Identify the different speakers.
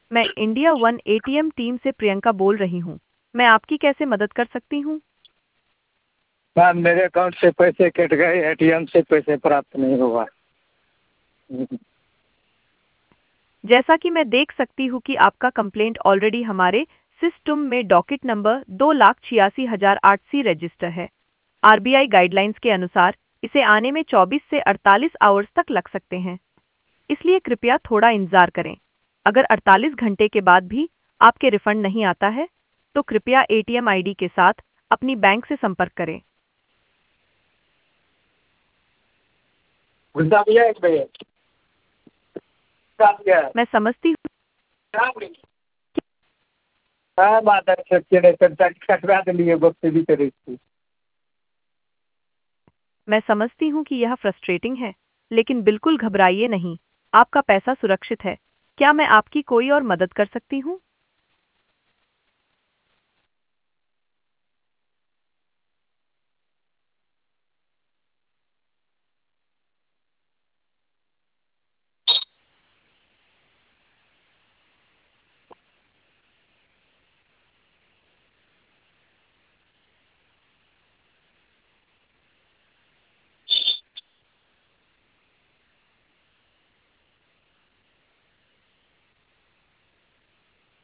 Speaker 1: मैं India one ATM team से प्रियंका बोल रही हूँ। मैं आपकी कैसे मदद कर सकती हूँ?
Speaker 2: मैम मेरे अकाउंट से पैसे कट गए, एटीएम से पैसे प्राप्त नहीं हुआ।
Speaker 1: जैसा कि मैं देख सकती हूँ कि आपका कंप्लेंट ऑलरेडी हमारे सिस्टम में डॉकेट नंबर 2,86,008 सी रजिस्टर है। आरबीआई गाइडलाइंस के अनुसार इसे आने में 24 से 48 आवर्स तक लग सकते हैं, इसलिए कृपया थोड़ा इंतजार करें। अगर 48 घंटे के बाद भी आपके रिफंड नहीं आता है, तो कृपया एटीएम आईडी के साथ अपनी बैंक से संपर्क करें।
Speaker 2: गुस्सा भैया एक भैया
Speaker 1: मैं समझती हूँ
Speaker 2: हाँ बात है, कटवा दिए वक्त भी करे थी।
Speaker 1: मैं समझती हूँ कि यह फ्रस्ट्रेटिंग है, लेकिन बिल्कुल घबराइए नहीं। आपका पैसा सुरक्षित है। क्या मैं आपकी कोई और मदद कर सकती हूँ?